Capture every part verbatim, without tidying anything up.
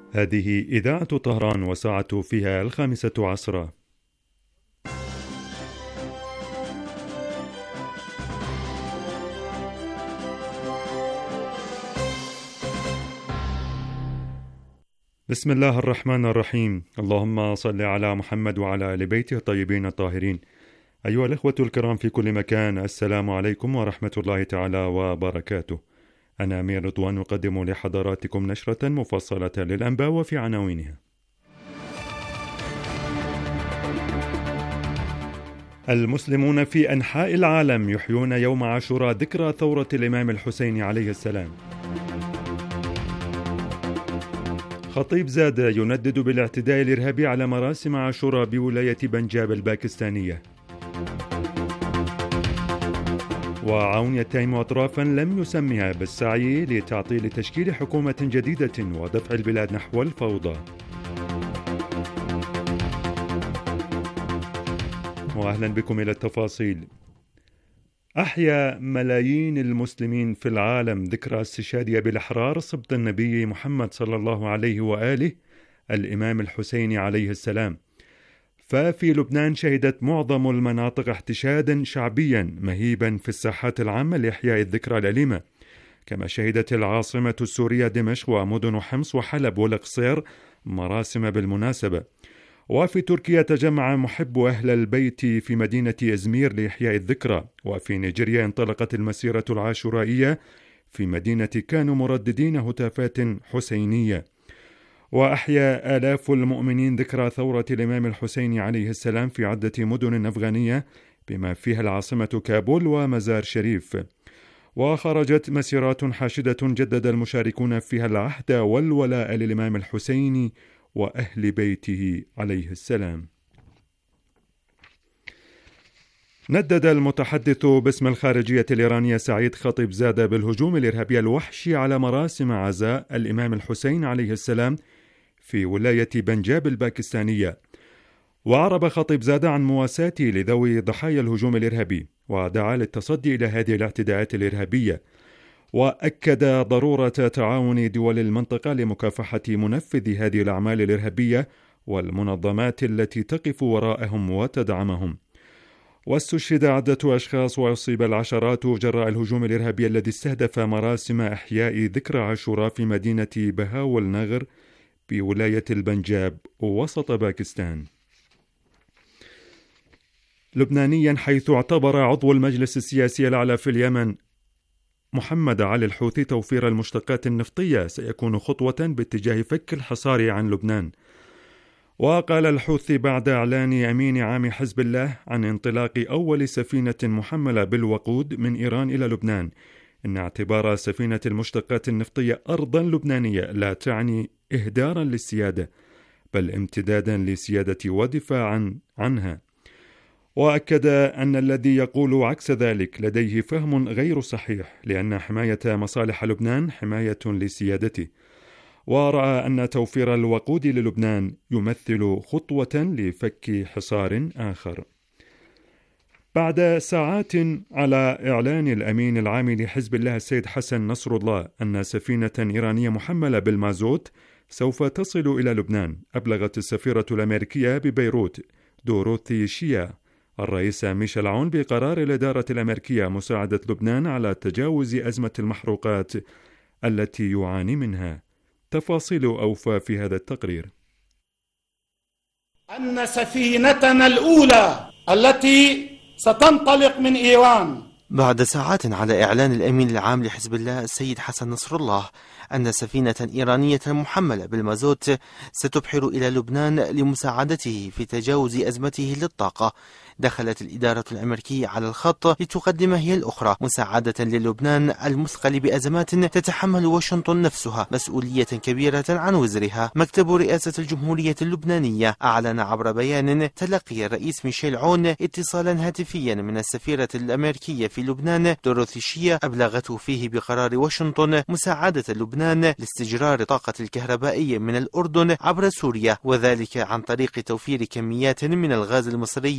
هذه إذاعة طهران وساعة فيها الخامسة عصرا. بسم الله الرحمن الرحيم. اللهم صل على محمد وعلى آل بيته الطيبين الطاهرين. أيها الأخوة الكرام في كل مكان، السلام عليكم ورحمة الله تعالى وبركاته. أنا أمير رضوان أقدم لحضراتكم نشرة مفصلة للأنباء وفي عناوينها: المسلمون في أنحاء العالم يحيون يوم عاشوراء ذكرى ثورة الإمام الحسين عليه السلام. خطيب زادة يندد بالاعتداء الإرهابي على مراسم عاشوراء بولاية بنجاب الباكستانية. وعون يتهم أطرافا لم يسمها بالسعي لتعطيل تشكيل حكومة جديدة ودفع البلاد نحو الفوضى. وأهلا بكم إلى التفاصيل. أحيا ملايين المسلمين في العالم ذكرى استشهاد أبي الأحرار سبط النبي محمد صلى الله عليه وآله الإمام الحسين عليه السلام. ففي لبنان شهدت معظم المناطق احتشادا شعبيا مهيبا في الساحات العامة لإحياء الذكرى الأليمة، كما شهدت العاصمة السورية دمشق ومدن حمص وحلب والقصير مراسم بالمناسبة. وفي تركيا تجمع محب أهل البيت في مدينة إزمير لإحياء الذكرى. وفي نيجيريا انطلقت المسيرة العاشورائية في مدينة كانوا مرددين هتافات حسينية. وأحيا آلاف المؤمنين ذكرى ثورة الإمام الحسين عليه السلام في عدة مدن أفغانية بما فيها العاصمة كابول ومزار شريف. وخرجت مسيرات حاشدة جدد المشاركون فيها العهد والولاء للإمام الحسين وأهل بيته عليه السلام. ندد المتحدث باسم الخارجية الإيرانية سعيد خطيب زادة بالهجوم الإرهابي الوحشي على مراسم عزاء الإمام الحسين عليه السلام في ولاية بنجاب الباكستانية. وعرب خطيب زادة عن مواساته لذوي ضحايا الهجوم الإرهابي، ودعا للتصدي إلى هذه الاعتداءات الإرهابية، وأكد ضرورة تعاون دول المنطقة لمكافحة منفذي هذه الأعمال الإرهابية والمنظمات التي تقف وراءهم وتدعمهم. واستشهد عدة أشخاص وأصيب العشرات جراء الهجوم الإرهابي الذي استهدف مراسم إحياء ذكرى عاشوراء في مدينة بهاول نغر بولاية البنجاب وسط باكستان. لبنانيا، حيث اعتبر عضو المجلس السياسي الأعلى في اليمن محمد علي الحوثي توفير المشتقات النفطية سيكون خطوة باتجاه فك الحصار عن لبنان. وقال الحوثي بعد إعلان أمين عام حزب الله عن انطلاق أول سفينة محملة بالوقود من إيران إلى لبنان إن اعتبار سفينة المشتقات النفطية أرضا لبنانية لا تعني إهدارا للسيادة، بل امتدادا لسيادة ودفاعا عنها. وأكد أن الذي يقول عكس ذلك لديه فهم غير صحيح، لأن حماية مصالح لبنان حماية لسيادته. ورأى أن توفير الوقود للبنان يمثل خطوة لفك حصار آخر. بعد ساعات على إعلان الأمين العام لحزب الله السيد حسن نصر الله أن سفينة إيرانية محملة بالمازوت سوف تصل إلى لبنان، أبلغت السفيرة الأمريكية ببيروت دوروثي شيا الرئيس ميشيل عون بقرار الإدارة الأمريكية مساعدة لبنان على تجاوز أزمة المحروقات التي يعاني منها. تفاصيل أوفى في هذا التقرير. أن سفينتنا الأولى التي ستنطلق من إيران بعد ساعات على إعلان الأمين العام لحزب الله السيد حسن نصر الله أن سفينة إيرانية محملة بالمازوت ستبحر إلى لبنان لمساعدته في تجاوز أزمته للطاقة، دخلت الإدارة الأمريكية على الخط لتقدم هي الأخرى مساعدة للبنان المثقل بأزمات تتحمل واشنطن نفسها مسؤولية كبيرة عن وزرها. مكتب رئاسة الجمهورية اللبنانية أعلن عبر بيان تلقي الرئيس ميشيل عون اتصالا هاتفيا من السفيرة الأمريكية في لبنان دوروثي شيا أبلغته فيه بقرار واشنطن مساعدة لبنان لاستجرار طاقة الكهربائية من الأردن عبر سوريا، وذلك عن طريق توفير كميات من الغاز المصري إلى الأردن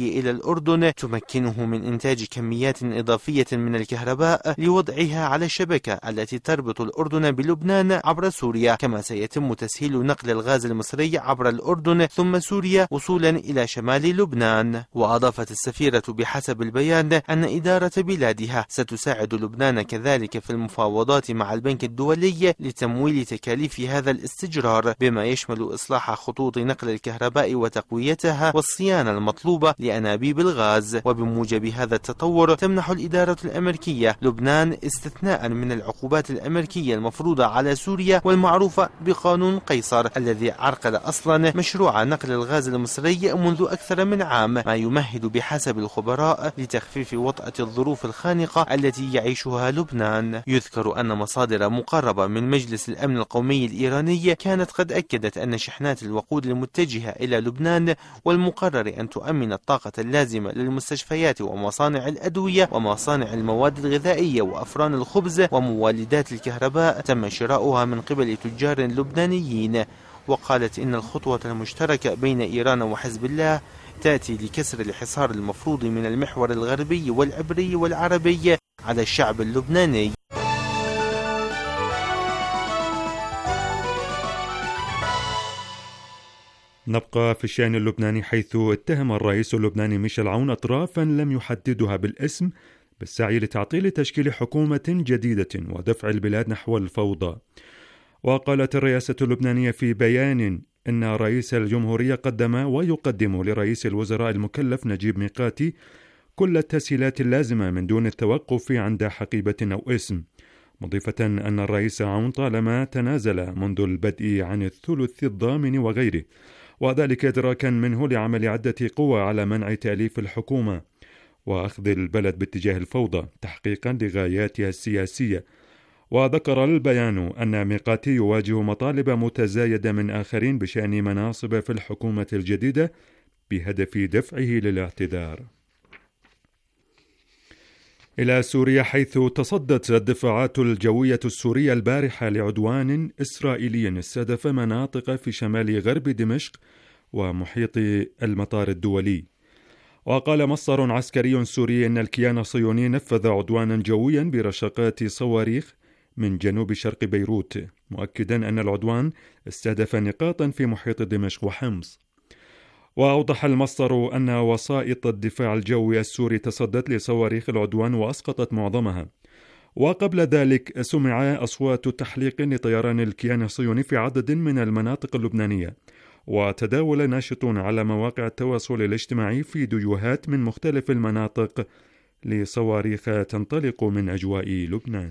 الأردن تمكنه من إنتاج كميات إضافية من الكهرباء لوضعها على الشبكة التي تربط الأردن بلبنان عبر سوريا، كما سيتم تسهيل نقل الغاز المصري عبر الأردن ثم سوريا وصولا إلى شمال لبنان. وأضافت السفيرة بحسب البيان أن إدارة بلادها ستساعد لبنان كذلك في المفاوضات مع البنك الدولي لتمويل تكاليف هذا الاستجرار، بما يشمل إصلاح خطوط نقل الكهرباء وتقويتها والصيانة المطلوبة لأنابيب الغاز. وبموجب هذا التطور تمنح الإدارة الأمريكية لبنان استثناء من العقوبات الأمريكية المفروضة على سوريا والمعروفة بقانون قيصر، الذي عرقل أصلا مشروع نقل الغاز المصري منذ أكثر من عام، ما يمهد بحسب الخبراء لتخفيف وطأة الظروف الخانقة التي يعيشها لبنان. يذكر أن مصادر مقربة من مجلس الأمن القومي الإيراني كانت قد أكدت أن شحنات الوقود المتجهة إلى لبنان والمقرر أن تؤمن الطاقة اللازمة للمستشفيات ومصانع الأدوية ومصانع المواد الغذائية وأفران الخبز ومولدات الكهرباء تم شراؤها من قبل تجار لبنانيين. وقالت إن الخطوة المشتركة بين إيران وحزب الله تأتي لكسر الحصار المفروض من المحور الغربي والعبري والعربي على الشعب اللبناني. نبقى في الشأن اللبناني، حيث اتهم الرئيس اللبناني ميشيل عون أطرافا لم يحددها بالاسم بالسعي لتعطيل تشكيل حكومة جديدة ودفع البلاد نحو الفوضى. وقالت الرئاسة اللبنانية في بيان إن رئيس الجمهورية قدم ويقدم لرئيس الوزراء المكلف نجيب ميقاتي كل التسهيلات اللازمة من دون التوقف عند حقيبة أو اسم، مضيفة أن الرئيس عون طالما تنازل منذ البدء عن الثلث الضامن وغيره، وذلك إدراكا منه لعمل عدة قوى على منع تأليف الحكومة وأخذ البلد باتجاه الفوضى تحقيقا لغاياتها السياسية. وذكر البيان أن ميقاتي يواجه مطالب متزايدة من آخرين بشأن مناصب في الحكومة الجديدة بهدف دفعه للاعتذار. إلى سوريا، حيث تصدت الدفاعات الجوية السورية البارحة لعدوان إسرائيلي استهدف مناطق في شمال غرب دمشق ومحيط المطار الدولي. وقال مصدر عسكري سوري إن الكيان الصهيوني نفذ عدوانا جويا برشقات صواريخ من جنوب شرق بيروت، مؤكدا أن العدوان استهدف نقاطا في محيط دمشق وحمص. وأوضح المصدر أن وسائط الدفاع الجوي السوري تصدت لصواريخ العدوان وأسقطت معظمها. وقبل ذلك سمع أصوات تحليق لطيران الكيان الصهيوني في عدد من المناطق اللبنانية. وتداول ناشطون على مواقع التواصل الاجتماعي فيديوهات من مختلف المناطق لصواريخ تنطلق من أجواء لبنان.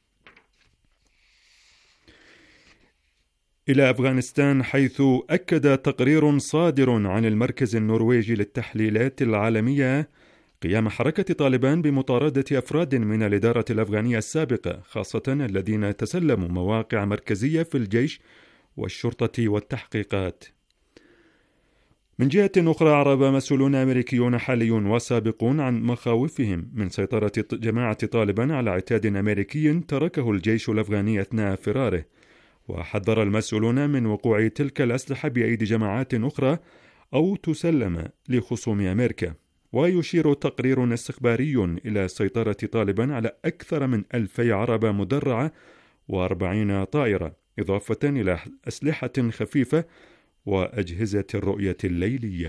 إلى أفغانستان، حيث أكد تقرير صادر عن المركز النرويجي للتحليلات العالمية قيام حركة طالبان بمطاردة أفراد من الإدارة الأفغانية السابقة، خاصة الذين تسلموا مواقع مركزية في الجيش والشرطة والتحقيقات. من جهة أخرى، أعرب مسؤولون أمريكيون حاليون وسابقون عن مخاوفهم من سيطرة جماعة طالبان على عتاد أمريكي تركه الجيش الأفغاني أثناء فراره. وحذر المسؤولون من وقوع تلك الأسلحة بأيدي جماعات أخرى أو تسلم لخصوم أمريكا. ويشير تقرير استخباري إلى سيطرة طالبان على أكثر من ألفي عربة مدرعة وأربعين طائرة، إضافة إلى أسلحة خفيفة وأجهزة الرؤية الليلية.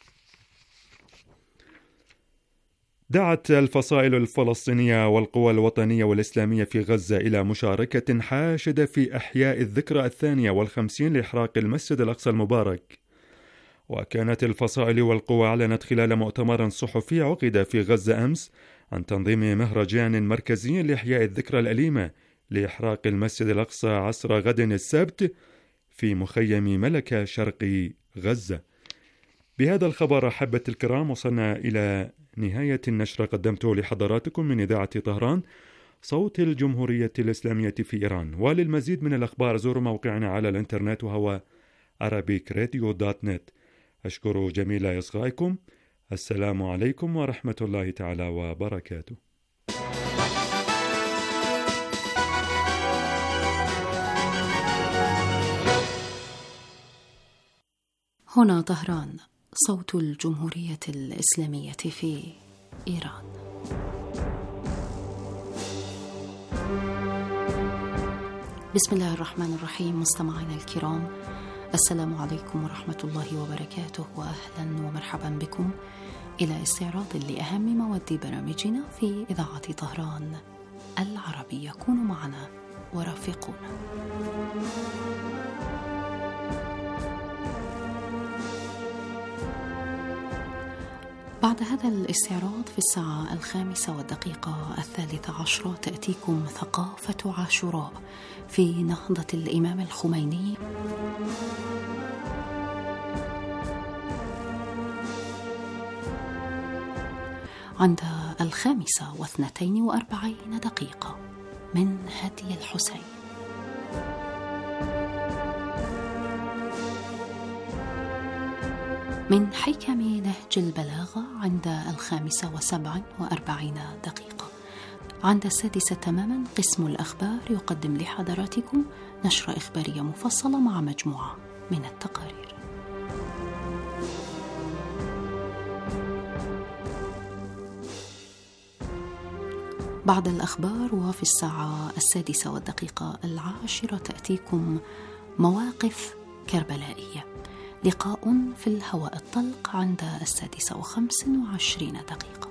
دعت الفصائل الفلسطينية والقوى الوطنية والإسلامية في غزة إلى مشاركة حاشدة في إحياء الذكرى الثانية والخمسين لإحراق المسجد الأقصى المبارك. وكانت الفصائل والقوى أعلنت خلال مؤتمر صحفي عقد في غزة أمس عن تنظيم مهرجان مركزي لإحياء الذكرى الأليمة لإحراق المسجد الأقصى عصر غد السبت في مخيم ملكة شرق غزة. بهذا الخبر أحبة الكرام وصلنا إلى نهاية النشر قدمته لحضراتكم من إذاعة طهران صوت الجمهورية الإسلامية في إيران. وللمزيد من الأخبار زوروا موقعنا على الإنترنت وهو arabic radio dot net. أشكر جميل إصغائكم. السلام عليكم ورحمة الله تعالى وبركاته. هنا طهران، صوت الجمهورية الإسلامية في إيران. بسم الله الرحمن الرحيم. مستمعينا الكرام، السلام عليكم ورحمة الله وبركاته، وأهلا ومرحبا بكم إلى استعراض لأهم مواد برامجنا في إذاعة طهران العربية. كونوا معنا ورافقونا. بعد هذا الاستعراض في الساعة الخامسة والدقيقة الثالثة عشرة تأتيكم ثقافة عاشوراء في نهضة الإمام الخميني. عند الخامسة واثنتين وأربعين دقيقة من هدي الحسين. من حكم نهج البلاغة عند الخامسة وسبع وأربعين دقيقة. عند السادسة تماما قسم الأخبار يقدم لحضراتكم نشرة إخبارية مفصلة مع مجموعة من التقارير. بعد الأخبار وفي الساعة السادسة والدقيقة العاشرة تأتيكم مواقف كربلائية، لقاء في الهواء الطلق عند السادسة وخمس وعشرين دقيقة.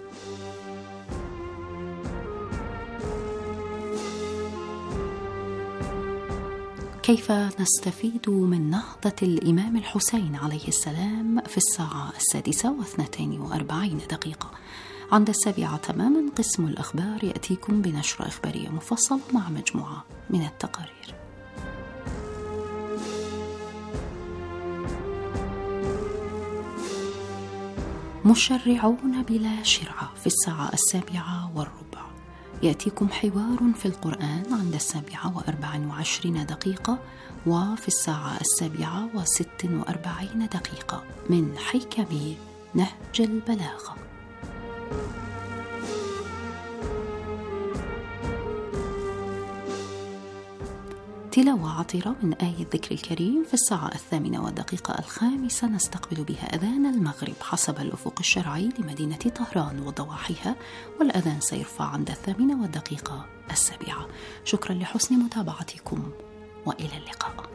كيف نستفيد من نهضة الإمام الحسين عليه السلام في الساعة السادسة واثنتين وأربعين دقيقة. عند السابعة تماما قسم الأخبار يأتيكم بنشرة إخبارية مفصلة مع مجموعة من التقارير. مشرعون بلا شرعة في الساعة السابعة والربع. يأتيكم حوار في القرآن عند السابعة وأربع وعشرين دقيقة، وفي الساعة السابعة وست وأربعين دقيقة من حكم نهج البلاغة. تلاوة عطرة من آية الذكر الكريم في الساعة الثامنة والدقيقة الخامسة نستقبل بها أذان المغرب حسب الأفق الشرعي لمدينة طهران وضواحيها، والأذان سيرفع عند الثامنة والدقيقة السابعة. شكرا لحسن متابعتكم وإلى اللقاء.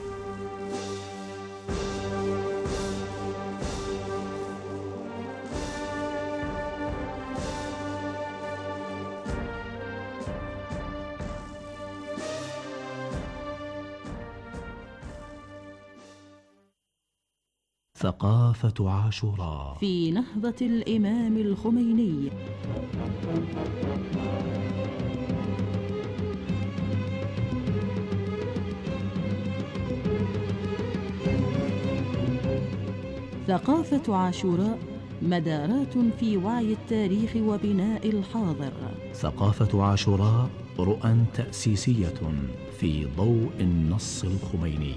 ثقافة عاشوراء في نهضة الإمام الخميني. ثقافة عاشوراء مدارات في وعي التاريخ وبناء الحاضر. ثقافة عاشوراء رؤى تأسيسية في ضوء النص الخميني.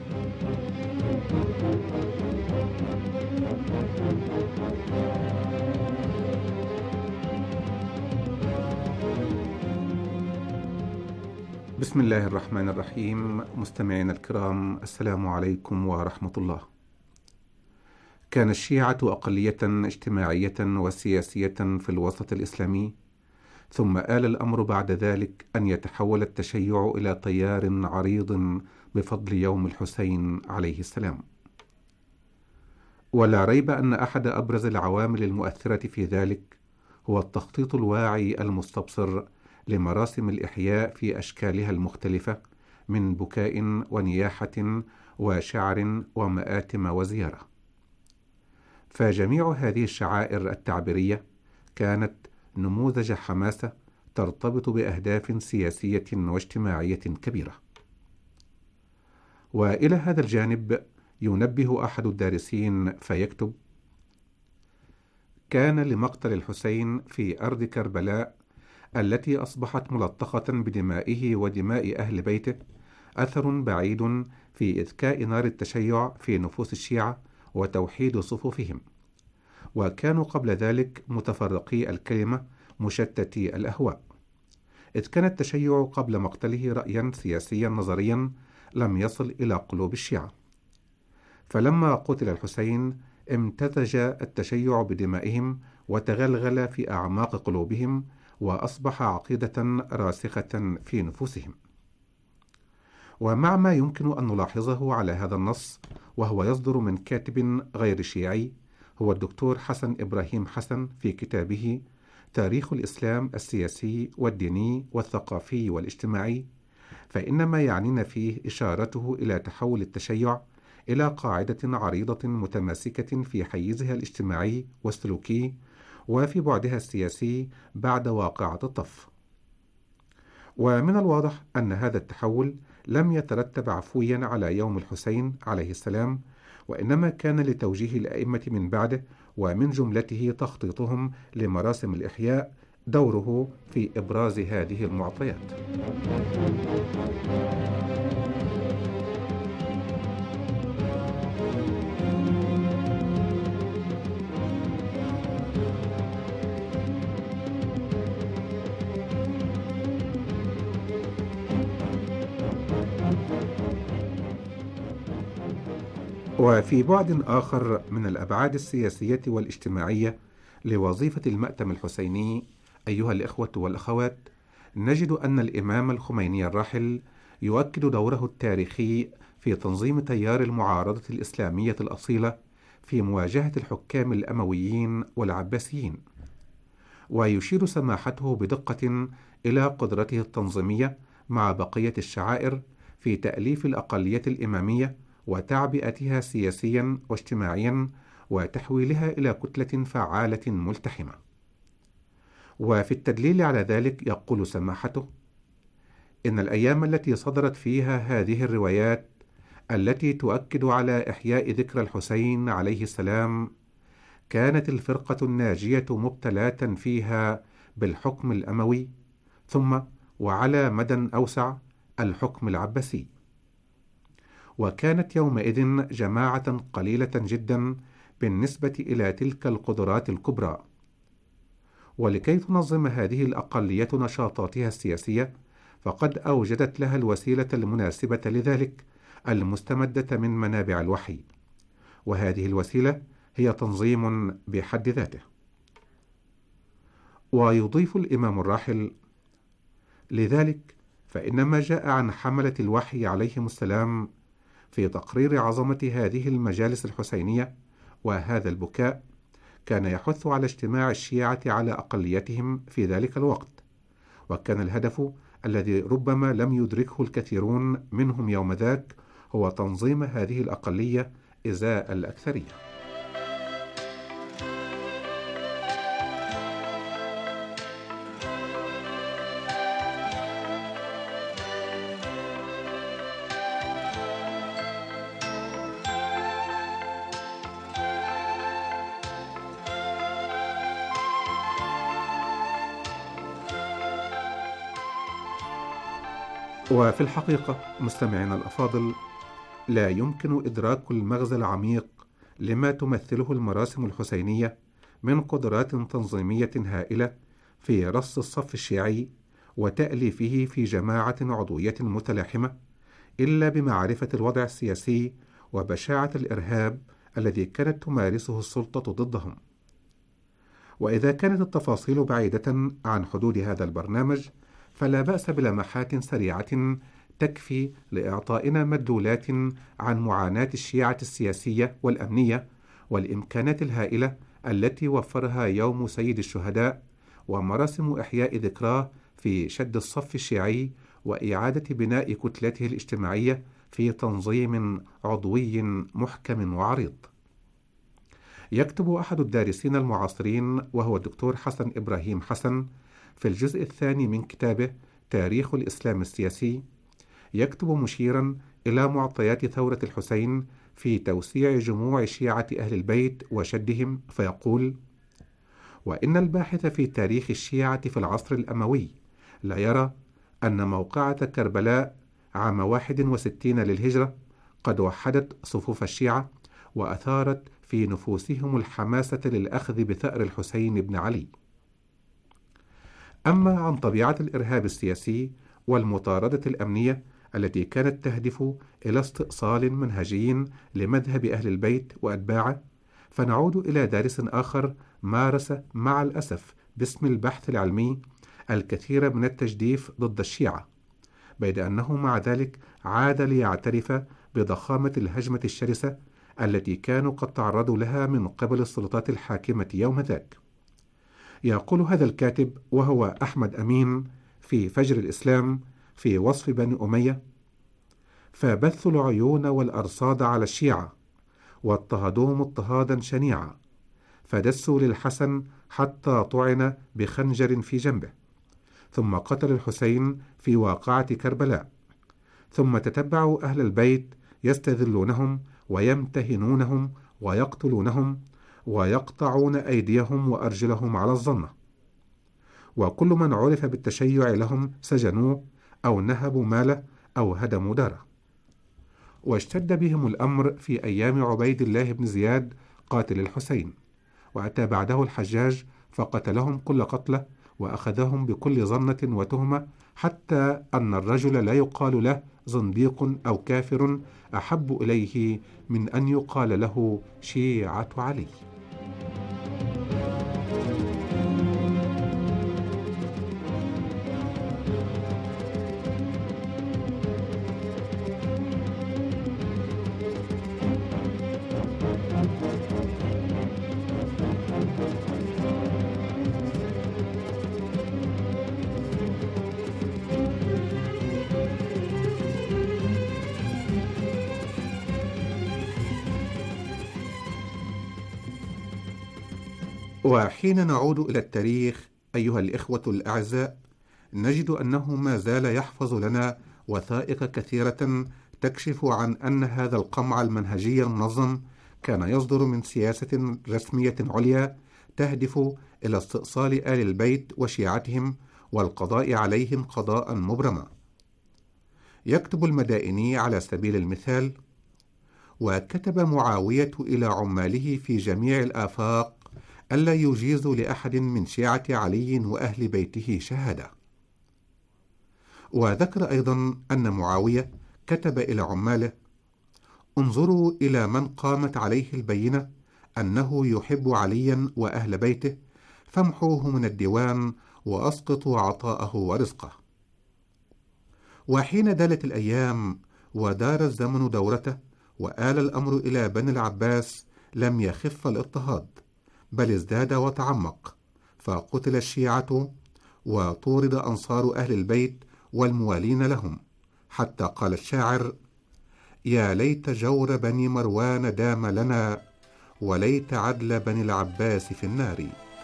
بسم الله الرحمن الرحيم. مستمعينا الكرام، السلام عليكم ورحمة الله. كان الشيعة أقلية اجتماعية وسياسية في الوسط الإسلامي، ثم آل الأمر بعد ذلك أن يتحول التشيع إلى تيار عريض بفضل يوم الحسين عليه السلام. ولا ريب أن أحد أبرز العوامل المؤثرة في ذلك هو التخطيط الواعي المستبصر لمراسم الإحياء في أشكالها المختلفة من بكاء ونياحة وشعر ومآتم وزيارة. فجميع هذه الشعائر التعبيرية كانت نموذج حماسة ترتبط بأهداف سياسية واجتماعية كبيرة. وإلى هذا الجانب ينبه أحد الدارسين فيكتب: كان لمقتل الحسين في أرض كربلاء التي أصبحت ملطخة بدمائه ودماء أهل بيته أثر بعيد في إذكاء نار التشيع في نفوس الشيعة وتوحيد صفوفهم، وكانوا قبل ذلك متفرقي الكلمة مشتتي الأهواء، إذ كان التشيع قبل مقتله رأيا سياسيا نظريا لم يصل إلى قلوب الشيعة. فلما قتل الحسين امتزج التشيع بدمائهم وتغلغل في أعماق قلوبهم، وأصبح عقيدة راسخة في نفوسهم. ومع ما يمكن أن نلاحظه على هذا النص وهو يصدر من كاتب غير شيعي هو الدكتور حسن إبراهيم حسن في كتابه تاريخ الإسلام السياسي والديني والثقافي والاجتماعي، فإن ما يعنينا فيه إشارته إلى تحول التشيع إلى قاعدة عريضة متماسكة في حيزها الاجتماعي والسلوكي وفي بعدها السياسي بعد واقعة الطف. ومن الواضح أن هذا التحول لم يترتب عفويا على يوم الحسين عليه السلام، وإنما كان لتوجيه الأئمة من بعده، ومن جملته تخطيطهم لمراسم الإحياء دوره في إبراز هذه المعطيات. وفي بعد آخر من الأبعاد السياسية والاجتماعية لوظيفة المأتم الحسيني، أيها الإخوة والأخوات، نجد أن الإمام الخميني الراحل يؤكد دوره التاريخي في تنظيم تيار المعارضة الإسلامية الأصيلة في مواجهة الحكام الأمويين والعباسيين، ويشير سماحته بدقة إلى قدرته التنظيمية مع بقية الشعائر في تأليف الأقلية الإمامية وتعبئتها سياسيا واجتماعيا وتحويلها إلى كتلة فعالة ملتحمة. وفي التدليل على ذلك يقول سماحته: إن الأيام التي صدرت فيها هذه الروايات التي تؤكد على إحياء ذكرى الحسين عليه السلام كانت الفرقة الناجية مبتلاة فيها بالحكم الأموي، ثم وعلى مدى أوسع الحكم العباسي، وكانت يومئذ جماعة قليلة جدا بالنسبة إلى تلك القدرات الكبرى. ولكي تنظم هذه الأقلية نشاطاتها السياسية فقد أوجدت لها الوسيلة المناسبة لذلك المستمدة من منابع الوحي، وهذه الوسيلة هي تنظيم بحد ذاته. ويضيف الإمام الراحل: لذلك فإن ما جاء عن حملة الوحي عليهم السلام في تقرير عظمة هذه المجالس الحسينية وهذا البكاء كان يحث على اجتماع الشيعة على أقليتهم في ذلك الوقت، وكان الهدف الذي ربما لم يدركه الكثيرون منهم يوم ذاك هو تنظيم هذه الأقلية إزاء الأكثرية. وفي الحقيقة مستمعينا الأفاضل، لا يمكن إدراك المغزى العميق لما تمثله المراسم الحسينية من قدرات تنظيمية هائلة في رص الصف الشيعي وتأليفه في جماعة عضوية متلاحمة إلا بمعرفة الوضع السياسي وبشاعة الإرهاب الذي كانت تمارسه السلطة ضدهم. وإذا كانت التفاصيل بعيدة عن حدود هذا البرنامج فلا بأس بلمحات سريعة تكفي لإعطائنا مدلولات عن معاناة الشيعة السياسية والأمنية والإمكانات الهائلة التي وفرها يوم سيد الشهداء ومراسم إحياء ذكراه في شد الصف الشيعي وإعادة بناء كتلته الاجتماعية في تنظيم عضوي محكم وعريض. يكتب أحد الدارسين المعاصرين وهو الدكتور حسن إبراهيم حسن في الجزء الثاني من كتابه تاريخ الإسلام السياسي، يكتب مشيرا إلى معطيات ثورة الحسين في توسيع جموع شيعة أهل البيت وشدهم، فيقول: وإن الباحث في تاريخ الشيعة في العصر الأموي لا يرى أن موقعة كربلاء عام واحد وستين للهجرة قد وحدت صفوف الشيعة وأثارت في نفوسهم الحماسة للأخذ بثأر الحسين بن علي. أما عن طبيعة الإرهاب السياسي والمطاردة الأمنية التي كانت تهدف إلى استئصال منهجي لمذهب أهل البيت وأتباعه، فنعود إلى دارس آخر مارس مع الأسف باسم البحث العلمي الكثير من التجديف ضد الشيعة، بيد أنه مع ذلك عاد ليعترف بضخامة الهجمة الشرسة التي كانوا قد تعرضوا لها من قبل السلطات الحاكمة يوم ذاك. يقول هذا الكاتب وهو أحمد أمين في فجر الإسلام في وصف بني أمية: فبثوا العيون والأرصاد على الشيعة واضطهدوهم اضطهادا شنيعا، فدسوا للحسن حتى طعن بخنجر في جنبه، ثم قتل الحسين في واقعة كربلاء، ثم تتبعوا أهل البيت يستذلونهم ويمتهنونهم ويقتلونهم ويقطعون أيديهم وأرجلهم على الظنة، وكل من عرف بالتشيع لهم سجنوه أو نهبوا ماله أو هدموا داره. واشتد بهم الأمر في أيام عبيد الله بن زياد قاتل الحسين، وأتى بعده الحجاج فقتلهم كل قتله وأخذهم بكل ظنة وتهمة، حتى أن الرجل لا يقال له زنديق أو كافر أحب إليه من أن يقال له شيعة علي. وحين نعود إلى التاريخ أيها الإخوة الأعزاء، نجد أنه ما زال يحفظ لنا وثائق كثيرة تكشف عن أن هذا القمع المنهجي المنظم كان يصدر من سياسة رسمية عليا تهدف إلى استئصال آل البيت وشيعتهم والقضاء عليهم قضاء مبرما. يكتب المدائني على سبيل المثال: وكتب معاوية إلى عماله في جميع الآفاق ألا يجيزوا لأحد من شيعة علي وأهل بيته شهادة. وذكر أيضا أن معاوية كتب إلى عماله: انظروا إلى من قامت عليه البينة أنه يحب عليا وأهل بيته، فامحوه من الديوان وأسقطوا عطاءه ورزقه. وحين دالت الأيام ودار الزمن دورته وآل الأمر إلى بني العباس، لم يخف الاضطهاد، بل ازداد وتعمق، فقتل الشيعة وطورد أنصار أهل البيت والموالين لهم، حتى قال الشاعر: يا ليت جور بني مروان دام لنا، وليت عدل بني العباس في النار.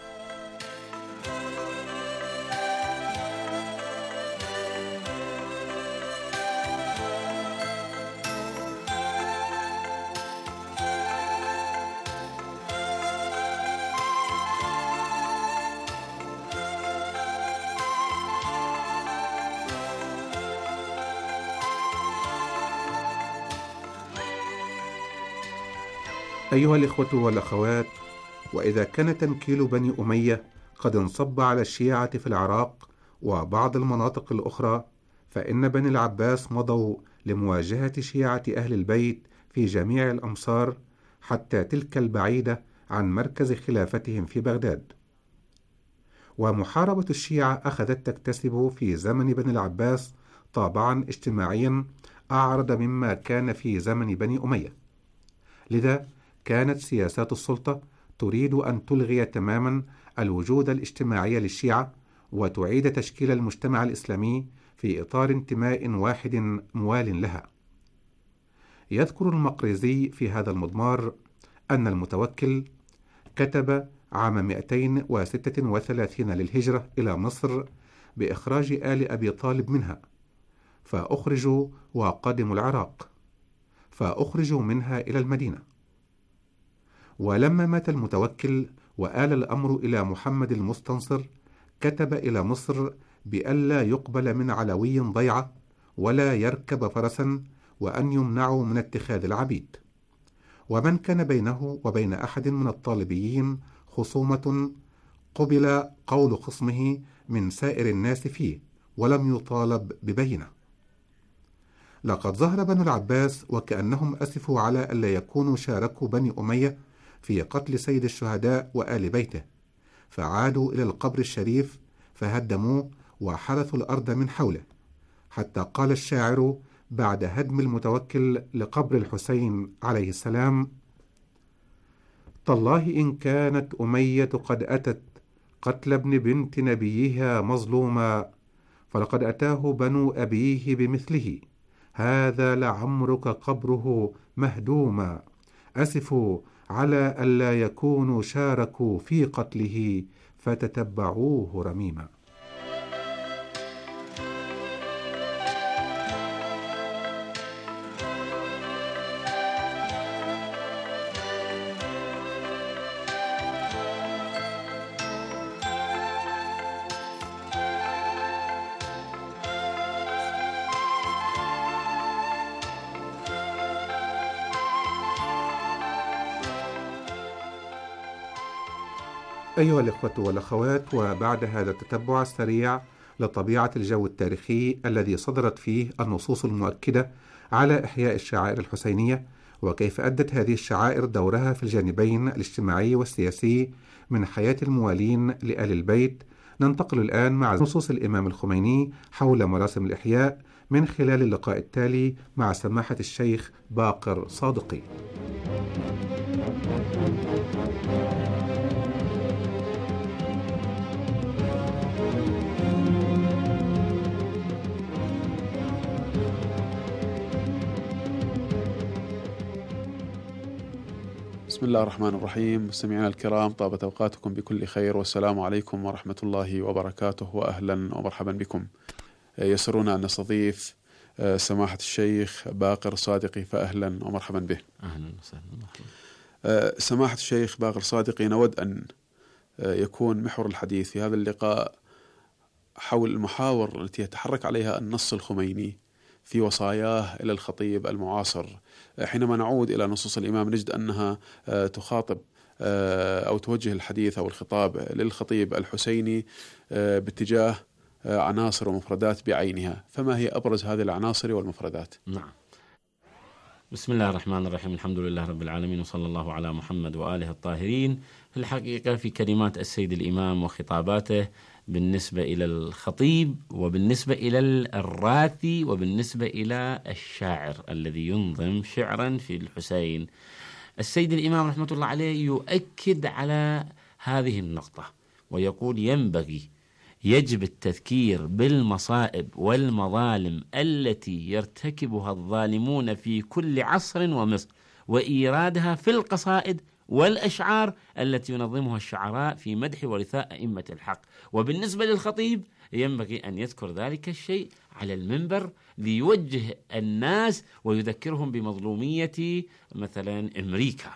أيها الإخوة والأخوات، وإذا كان تنكيل بني أمية قد انصب على الشيعة في العراق وبعض المناطق الأخرى، فإن بني العباس مضوا لمواجهة شيعة أهل البيت في جميع الأمصار حتى تلك البعيدة عن مركز خلافتهم في بغداد. ومحاربة الشيعة أخذت تكتسب في زمن بني العباس طابعا اجتماعيا أعرض مما كان في زمن بني أمية، لذا كانت سياسات السلطة تريد أن تلغي تماما الوجود الاجتماعي للشيعة وتعيد تشكيل المجتمع الإسلامي في إطار انتماء واحد موال لها. يذكر المقريزي في هذا المضمار أن المتوكل كتب عام مئتين وستة وثلاثين للهجرة إلى مصر بإخراج آل أبي طالب منها، فأخرجوا وقدموا العراق، فأخرجوا منها إلى المدينة. ولما مات المتوكل وآل الأمر إلى محمد المستنصر، كتب إلى مصر بألا يقبل من علوي ضيعة ولا يركب فرسا، وأن يمنعوا من اتخاذ العبيد. ومن كان بينه وبين أحد من الطالبيين خصومة قبل قول خصمه من سائر الناس فيه ولم يطالب ببينة. لقد ظهر بنو العباس وكأنهم أسفوا على ألا يكونوا شاركوا بني أمية في قتل سيد الشهداء وآل بيته، فعادوا إلى القبر الشريف فهدموه وحرثوا الأرض من حوله، حتى قال الشاعر بعد هدم المتوكل لقبر الحسين عليه السلام: تالله إن كانت أمية قد أتت قتل ابن بنت نبيها مظلوما، فلقد أتاه بنو أبيه بمثله، هذا لعمرك قبره مهدوما، أسفوا على ألا يكونوا شاركوا في قتله فتتبعوه رميما. أيها الإخوة والأخوات، وبعد هذا التتبع السريع لطبيعة الجو التاريخي الذي صدرت فيه النصوص المؤكدة على إحياء الشعائر الحسينية، وكيف أدت هذه الشعائر دورها في الجانبين الاجتماعي والسياسي من حياة الموالين لآل البيت، ننتقل الآن مع نصوص الإمام الخميني حول مراسم الإحياء من خلال اللقاء التالي مع سماحة الشيخ باقر صادقي. بسم الله الرحمن الرحيم. مستمعينا الكرام، طابت أوقاتكم بكل خير، والسلام عليكم ورحمة الله وبركاته، وأهلا ومرحبا بكم. يسرنا أن نستضيف سماحة الشيخ باقر صادقي، فأهلا ومرحبا به. أهلا وسهلا. سماحة الشيخ باقر صادقي، نود أن يكون محور الحديث في هذا اللقاء حول المحاور التي يتحرك عليها النص الخميني في وصاياه إلى الخطيب المعاصر. حينما نعود إلى نصوص الإمام نجد أنها تخاطب أو توجه الحديث أو الخطاب للخطيب الحسيني باتجاه عناصر ومفردات بعينها، فما هي أبرز هذه العناصر والمفردات؟ نعم. بسم الله الرحمن الرحيم، الحمد لله رب العالمين، وصلى الله على محمد وآله الطاهرين. في الحقيقة في كلمات السيد الإمام وخطاباته بالنسبة إلى الخطيب، وبالنسبة إلى الراثي، وبالنسبة إلى الشاعر الذي ينظم شعرا في الحسين، السيد الإمام رحمة الله عليه يؤكد على هذه النقطة ويقول: ينبغي يجب التذكير بالمصائب والمظالم التي يرتكبها الظالمون في كل عصر ومصر، وإيرادها في القصائد والأشعار التي ينظمها الشعراء في مدح ورثاء أئمة الحق. وبالنسبة للخطيب ينبغي أن يذكر ذلك الشيء على المنبر ليوجه الناس ويذكرهم بمظلومية مثلا أمريكا،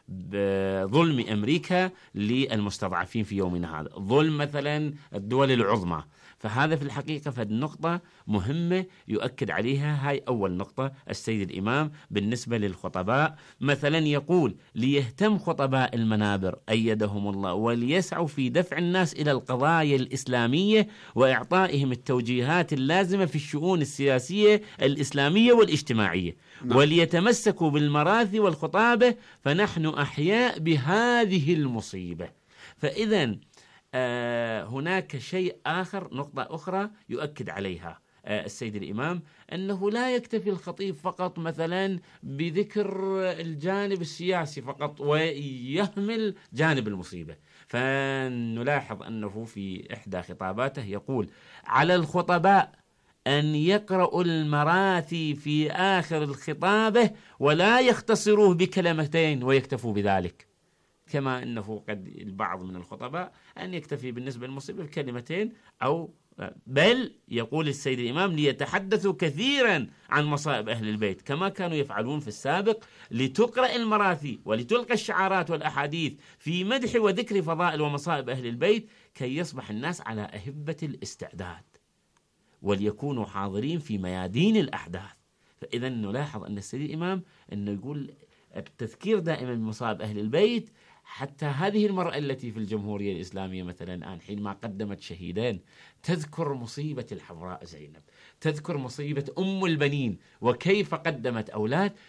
بظلم أمريكا للمستضعفين في يومنا هذا، ظلم مثلا الدول العظمى. فهذا في الحقيقة فالنقطة مهمة يؤكد عليها. هاي أول نقطة. السيد الإمام بالنسبة للخطباء مثلا يقول: ليهتم خطباء المنابر أيدهم الله وليسعوا في دفع الناس إلى القضايا الإسلامية وإعطائهم التوجيهات اللازمة في الشؤون السياسية الإسلامية والاجتماعية، نعم. وليتمسكوا بالمراثي والخطابة، فنحن أحياء بهذه المصيبة. فإذا آه هناك شيء آخر، نقطة أخرى يؤكد عليها آه السيد الإمام، أنه لا يكتفي الخطيب فقط مثلا بذكر الجانب السياسي فقط ويهمل جانب المصيبة. فنلاحظ أنه في إحدى خطاباته يقول: على الخطباء أن يقرأوا المراثي في آخر الخطابة ولا يختصروه بكلمتين ويكتفوا بذلك، كما أنه قد البعض من الخطباء أن يكتفي بالنسبة للمصيبة بكلمتين، أو بل يقول السيد الإمام: ليتحدثوا كثيرا عن مصائب أهل البيت كما كانوا يفعلون في السابق، لتقرأ المراثي ولتلقى الشعارات والأحاديث في مدح وذكر فضائل ومصائب أهل البيت، كي يصبح الناس على أهبة الاستعداد وليكونوا حاضرين في ميادين الأحداث. فإذا نلاحظ أن السيد الإمام أنه يقول التذكير دائما بمصائب أهل البيت. حتى هذه المرأة التي في الجمهورية الإسلامية مثلا الآن حينما قدمت شهيدين تذكر مصيبة الحمراء زينب، تذكر مصيبة أم البنين وكيف قدمت أولاد،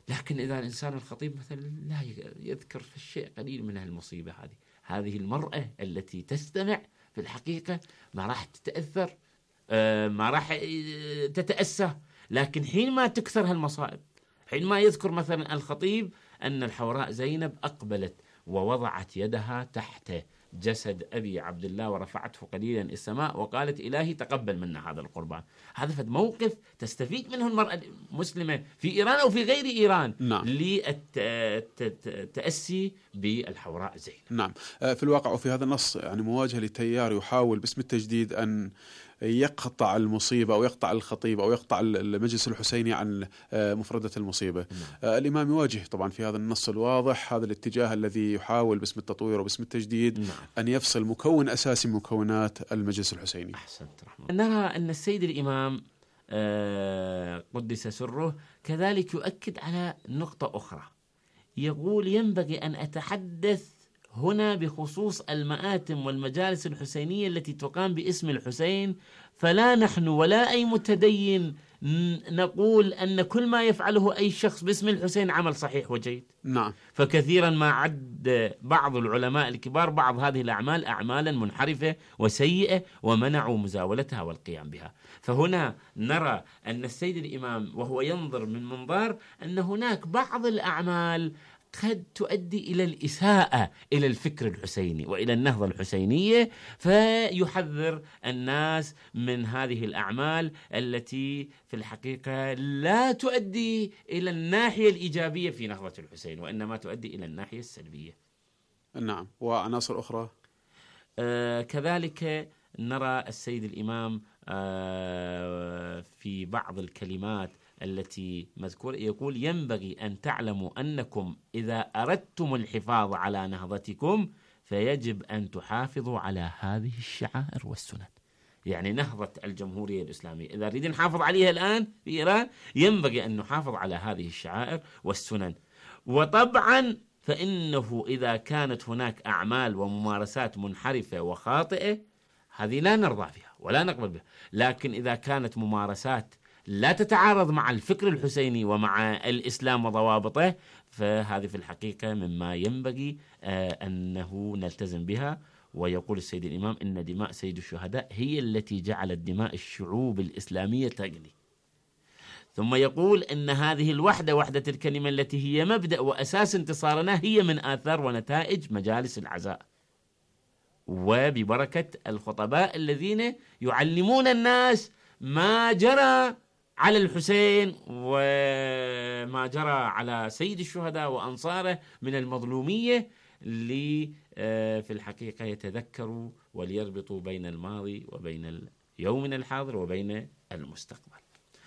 لكن إذا الإنسان الخطيب مثلا لا يذكر في الشيء قليل من المصيبة هذه، هذه المرأة التي تستمع في الحقيقة ما راح تتأثر، ما راح تتأسى، لكن حينما تكثر هالمصائب، حينما يذكر مثلا الخطيب أن الحوراء زينب أقبلت ووضعت يدها تحت جسد أبي عبد الله ورفعته قليلا إلى السماء وقالت إلهي تقبل منا هذا القربان، هذا فد موقف تستفيد منه المرأة المسلمة في إيران أو في غير إيران نعم. للتأسي بالحوراء زينب. نعم. في الواقع وفي هذا النص يعني مواجهة لتيار يحاول باسم التجديد أن يقطع المصيبة أو يقطع الخطيب أو يقطع المجلس الحسيني عن مفردة المصيبة. نعم. الإمام يواجه طبعا في هذا النص الواضح هذا الاتجاه الذي يحاول باسم التطوير وباسم التجديد نعم. أن يفصل مكون أساسي من مكونات المجلس الحسيني. أحسنت رحمة. نرى أن السيد الإمام قدس سره كذلك يؤكد على نقطة أخرى، يقول ينبغي أن أتحدث هنا بخصوص المآتم والمجالس الحسينية التي تقام باسم الحسين، فلا نحن ولا أي متدين نقول أن كل ما يفعله أي شخص باسم الحسين عمل صحيح وجيد. نعم. فكثيرا ما عد بعض العلماء الكبار بعض هذه الأعمال أعمالا منحرفة وسيئة ومنعوا مزاولتها والقيام بها. فهنا نرى أن السيد الإمام وهو ينظر من منظار أن هناك بعض الأعمال قد تؤدي إلى الإساءة إلى الفكر الحسيني وإلى النهضة الحسينية، فيحذر الناس من هذه الأعمال التي في الحقيقة لا تؤدي إلى الناحية الإيجابية في نهضة الحسين وإنما تؤدي إلى الناحية السلبية. نعم. وعناصر أخرى آه كذلك نرى السيد الإمام آه في بعض الكلمات التي مذكور يقول ينبغي أن تعلموا أنكم إذا أردتم الحفاظ على نهضتكم فيجب أن تحافظوا على هذه الشعائر والسنن. يعني نهضة الجمهورية الإسلامية إذا نريد نحافظ عليها الآن في إيران ينبغي أن نحافظ على هذه الشعائر والسنن. وطبعا فإنه إذا كانت هناك أعمال وممارسات منحرفة وخاطئة هذه لا نرضى فيها ولا نقبل بها، لكن إذا كانت ممارسات لا تتعارض مع الفكر الحسيني ومع الإسلام وضوابطه فهذه في الحقيقة مما ينبغي أنه نلتزم بها. ويقول السيد الإمام إن دماء سيد الشهداء هي التي جعلت دماء الشعوب الإسلامية تغلي. ثم يقول إن هذه الوحدة وحدة الكلمة التي هي مبدأ وأساس انتصارنا هي من آثار ونتائج مجالس العزاء وببركة الخطباء الذين يعلمون الناس ما جرى على الحسين وما جرى على سيد الشهداء وأنصاره من المظلومية اللي في الحقيقة يتذكروا وليربطوا بين الماضي وبين يومنا الحاضر وبين المستقبل.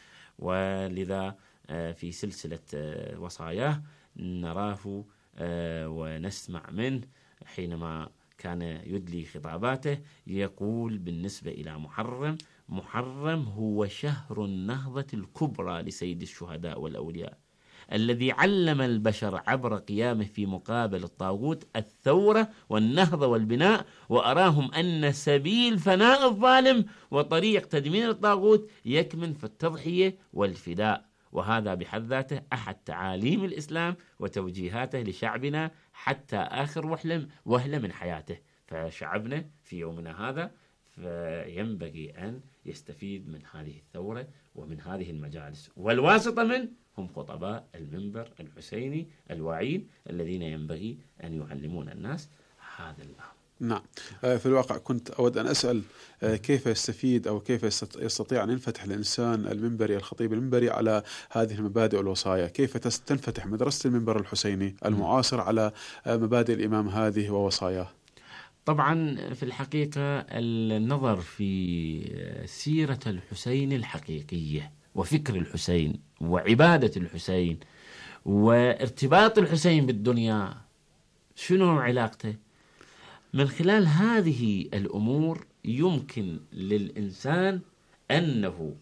ولذا في سلسلة وصاياه نراه ونسمع منه حينما كان يدلي خطاباته يقول بالنسبة إلى محرم: محرم هو شهر النهضة الكبرى لسيد الشهداء والأولياء الذي علم البشر عبر قيامه في مقابل الطاغوت الثورة والنهضة والبناء، وأراهم أن سبيل فناء الظالم وطريق تدمير الطاغوت يكمن في التضحية والفداء. وهذا بحد ذاته أحد تعاليم الإسلام وتوجيهاته لشعبنا حتى آخر وهلة وهلة من حياته. فشعبنا في يومنا هذا فينبغي أن يستفيد من هذه الثورة ومن هذه المجالس، والواسطة من هم خطباء المنبر الحسيني الواعين الذين ينبغي أن يعلمون الناس هذا الأمر. نعم. في الواقع كنت أود أن أسأل كيف يستفيد أو كيف يستطيع أن ينفتح الإنسان المنبري الخطيب المنبري على هذه المبادئ والوصايا، كيف تنفتح مدرسة المنبر الحسيني المعاصر على مبادئ الإمام هذه ووصاياه؟ طبعا في الحقيقة النظر في سيرة الحسين الحقيقية وفكر الحسين وعبادة الحسين وارتباط الحسين بالدنيا شنو علاقته، من خلال هذه الأمور يمكن للإنسان أنه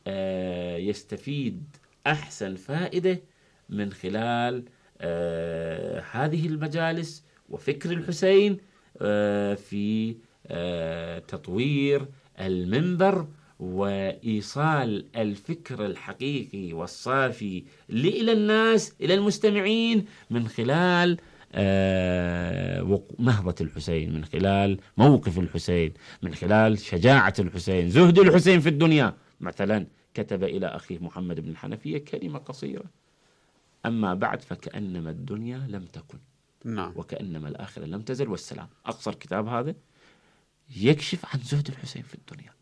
يستفيد أحسن فائدة من خلال هذه المجالس وفكر الحسين في تطوير المنبر وإيصال الفكر الحقيقي والصافي إلى الناس، إلى المستمعين، من خلال نهضة الحسين، من خلال موقف الحسين، من خلال شجاعة الحسين، زهد الحسين في الدنيا. مثلا كتب إلى أخيه محمد بن الحنفية كلمة قصيرة: أما بعد فكأنما الدنيا لم تكن، نعم، وكأنما الآخرة لم تزل، والسلام. أقصر كتاب هذا يكشف عن زهد الحسين في الدنيا.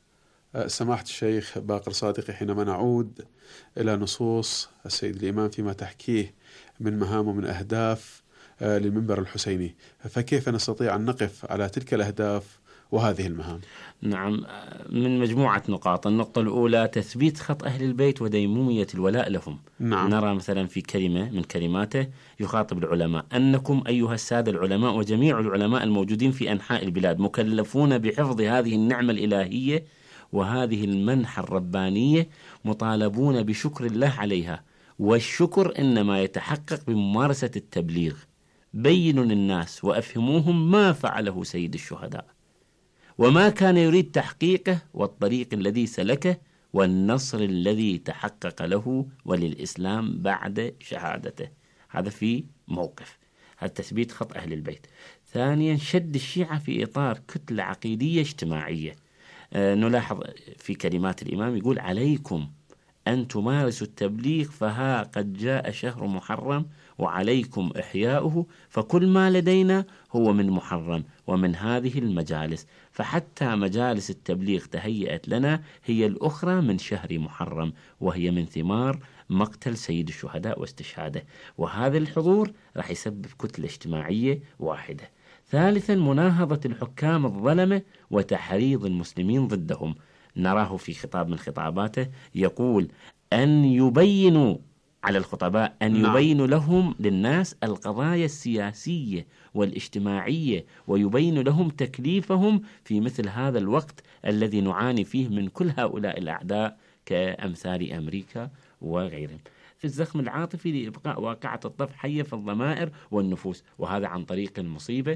سماحة الشيخ باقر صادقي، حينما نعود إلى نصوص السيد الإمام فيما تحكيه من مهام ومن أهداف للمنبر الحسيني، فكيف نستطيع أن نقف على تلك الأهداف وهذه المهام؟ نعم، من مجموعة نقاط. النقطة الأولى تثبيت خط أهل البيت وديمومية الولاء لهم. نعم. نرى مثلا في كلمة من كلماته يخاطب العلماء: أنكم أيها السادة العلماء وجميع العلماء الموجودين في أنحاء البلاد مكلفون بحفظ هذه النعمة الإلهية وهذه المنحة الربانية، مطالبون بشكر الله عليها، والشكر إنما يتحقق بممارسة التبليغ. بينوا للناس وأفهموهم ما فعله سيد الشهداء وما كان يريد تحقيقه، والطريق الذي سلكه، والنصر الذي تحقق له وللإسلام بعد شهادته. هذا في موقف، هذا تثبيت خط أهل البيت. ثانيا شد الشيعة في إطار كتلة عقيدية اجتماعية. أه نلاحظ في كلمات الإمام يقول: عليكم أن تمارسوا التبليغ، فها قد جاء شهر محرم وعليكم إحياؤه، فكل ما لدينا هو من محرم ومن هذه المجالس، فحتى مجالس التبليغ تهيأت لنا هي الأخرى من شهر محرم، وهي من ثمار مقتل سيد الشهداء واستشهاده، وهذا الحضور راح يسبب كتلة اجتماعية واحدة. ثالثا مناهضة الحكام الظلمة وتحريض المسلمين ضدهم. نراه في خطاب من خطاباته يقول أن يبينوا على الخطباء أن يبينوا لهم للناس القضايا السياسية والاجتماعية، ويبين لهم تكليفهم في مثل هذا الوقت الذي نعاني فيه من كل هؤلاء الأعداء كأمثال أمريكا وغيرهم، في الزخم العاطفي لإبقاء واقعة الطف حية في الضمائر والنفوس، وهذا عن طريق المصيبة.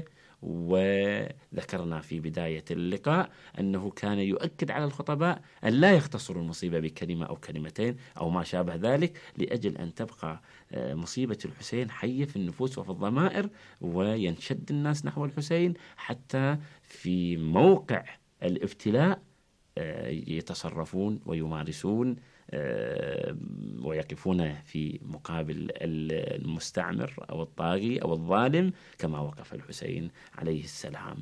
وذكرنا في بداية اللقاء أنه كان يؤكد على الخطباء أن لا يختصروا المصيبة بكلمة أو كلمتين أو ما شابه ذلك، لأجل أن تبقى مصيبة الحسين حية في النفوس وفي الضمائر، وينشد الناس نحو الحسين حتى في موقع الابتلاء يتصرفون ويمارسون ويقفون في مقابل المستعمر أو الطاغي أو الظالم كما وقف الحسين عليه السلام.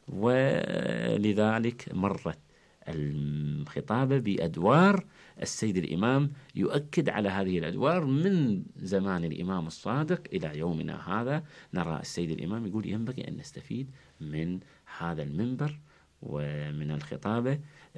ولذلك مرت الخطابة بأدوار السيد الإمام يؤكد على هذه الأدوار من زمان الإمام الصادق إلى يومنا هذا. نرى السيد الإمام يقول ينبغي أن نستفيد من هذا المنبر ومن الخطابة،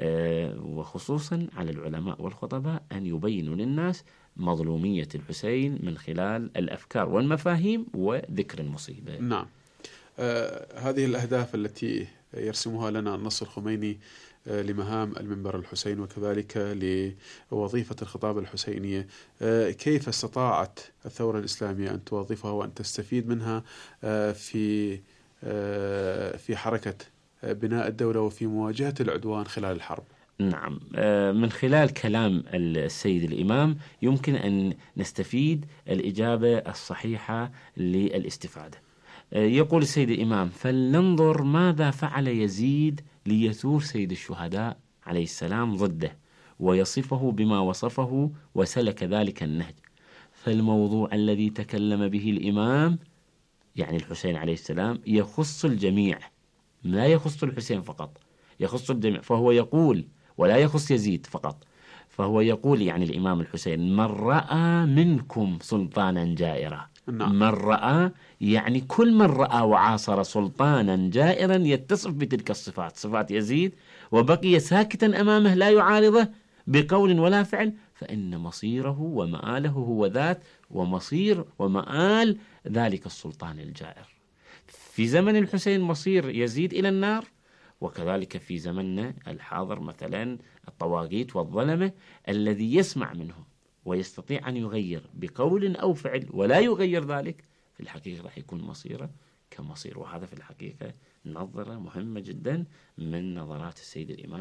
وخصوصا على العلماء والخطباء أن يبينوا للناس مظلومية الحسين من خلال الأفكار والمفاهيم وذكر المصيبة. نعم، آه هذه الأهداف التي يرسمها لنا النص الخميني آه لمهام المنبر الحسين وكذلك لوظيفة الخطابة الحسينية، آه كيف استطاعت الثورة الإسلامية أن توظفها وأن تستفيد منها آه في آه في حركة بناء الدولة وفي مواجهة العدوان خلال الحرب؟ نعم، من خلال كلام السيد الإمام يمكن أن نستفيد الإجابة الصحيحة للاستفادة. يقول السيد الإمام: فلننظر ماذا فعل يزيد ليثور سيد الشهداء عليه السلام ضده ويصفه بما وصفه وسلك ذلك النهج. فالموضوع الذي تكلم به الإمام يعني الحسين عليه السلام يخص الجميع، لا يخص الحسين فقط، يخص الجميع. فهو يقول ولا يخص يزيد فقط، فهو يقول يعني الإمام الحسين: من رأى منكم سلطانا جائرا. نعم. من رأى يعني كل من رأى وعاصر سلطانا جائرا يتصف بتلك الصفات، صفات يزيد، وبقي ساكتا أمامه لا يعارضه بقول ولا فعل، فإن مصيره ومآله هو ذات ومصير ومآل ذلك السلطان الجائر. في زمن الحسين مصير يزيد إلى النار، وكذلك في زمننا الحاضر مثلا الطواغيت والظلمة الذي يسمع منهم ويستطيع أن يغير بقول أو فعل ولا يغير ذلك، في الحقيقة راح يكون مصيره كمصير. وهذا في الحقيقة نظرة مهمة جدا من نظرات السيد الإمام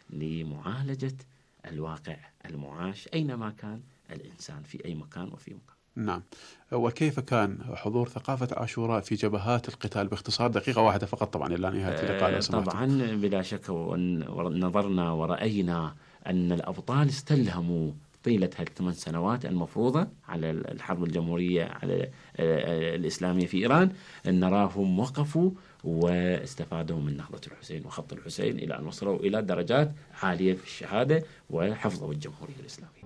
لمعالجة الواقع المعاش أينما كان الإنسان في أي مكان وفي مكان. نعم. وكيف كان حضور ثقافة عاشوراء في جبهات القتال؟ باختصار دقيقة واحدة فقط طبعا إلى نهاية اللقاء. طبعا بلا شك نظرنا ورأينا أن الأبطال استلهموا طيلة هالثمان سنوات المفروضة على الحرب الجمهورية على الإسلامية في إيران، أن نراهم وقفوا واستفادوا من نهضة الحسين وخط الحسين إلى أن وصلوا إلى درجات عالية في الشهادة وحفظوا الجمهورية الإسلامية.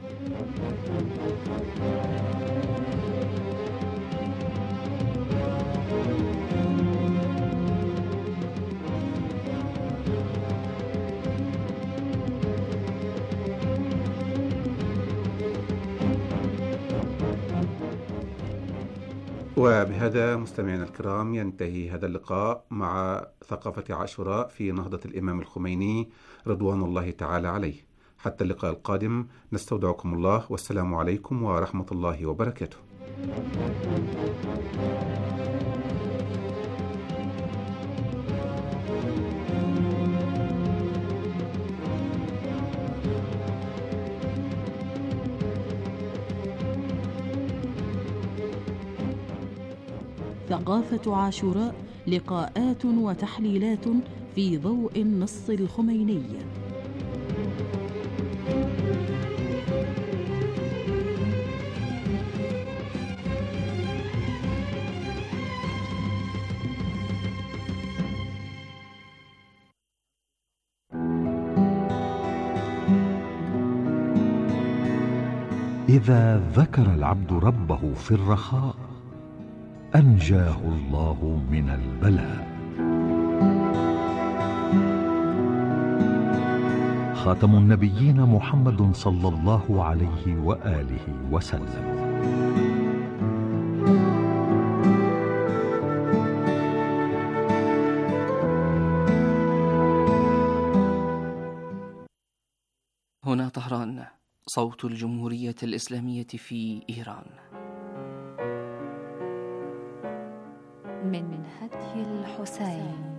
وبهذا مستمعينا الكرام ينتهي هذا اللقاء مع ثقافة عاشوراء في نهضة الإمام الخميني رضوان الله تعالى عليه. حتى اللقاء القادم نستودعكم الله، والسلام عليكم ورحمة الله وبركاته. ثقافة عاشوراء، لقاءات وتحليلات في ضوء النص الخميني. إذا ذكر العبد ربه في الرخاء أنجاه الله من البلاء. خاتم النبيين محمد صلى الله عليه وآله وسلم. هنا طهران، صوت الجمهورية الإسلامية في إيران. من هدي الحسين.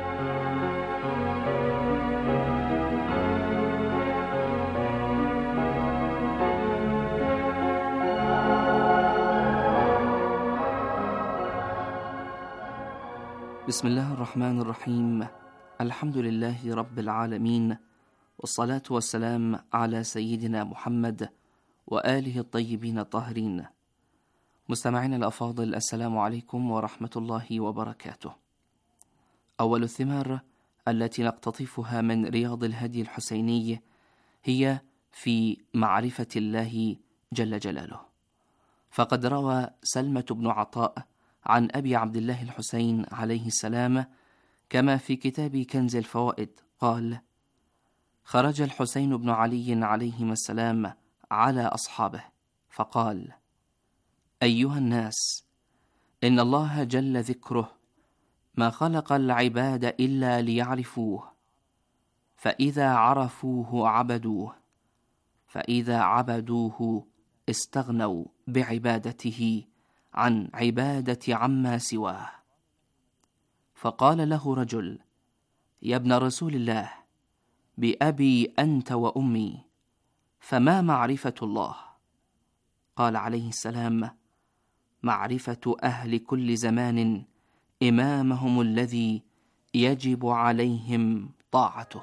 بسم الله الرحمن الرحيم. الحمد لله رب العالمين، والصلاة والسلام على سيدنا محمد وآله الطيبين الطاهرين. مستمعين الأفاضل، السلام عليكم ورحمة الله وبركاته. أول الثمار التي نقتطفها من رياض الهدي الحسيني هي في معرفة الله جل جلاله. فقد روى سلمة بن عطاء عن أبي عبد الله الحسين عليه السلام كما في كتاب كنز الفوائد قال: خرج الحسين بن علي عليهما السلام على أصحابه فقال: أيها الناس، إن الله جل ذكره ما خلق العباد إلا ليعرفوه، فإذا عرفوه عبدوه، فإذا عبدوه استغنوا بعبادته عن عبادة عما سواه. فقال له رجل: يا ابن رسول الله، بأبي أنت وأمي، فما معرفة الله؟ قال عليه السلام: معرفة أهل كل زمان إمامهم الذي يجب عليهم طاعته.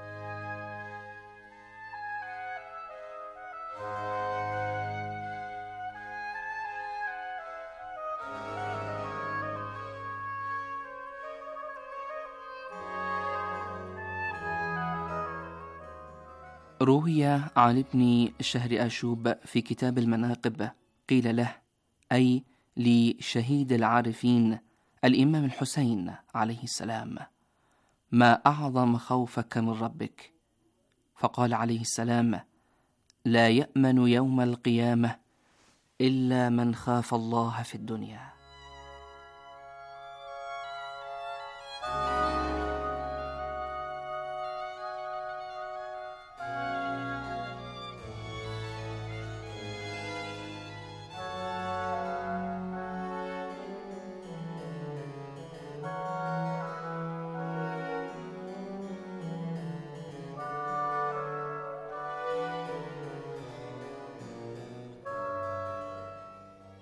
روي عن ابن شهر أشوب في كتاب المناقب قيل له، أي لشهيد العارفين الإمام الحسين عليه السلام: ما أعظم خوفك من ربك؟ فقال عليه السلام: لا يأمن يوم القيامة إلا من خاف الله في الدنيا.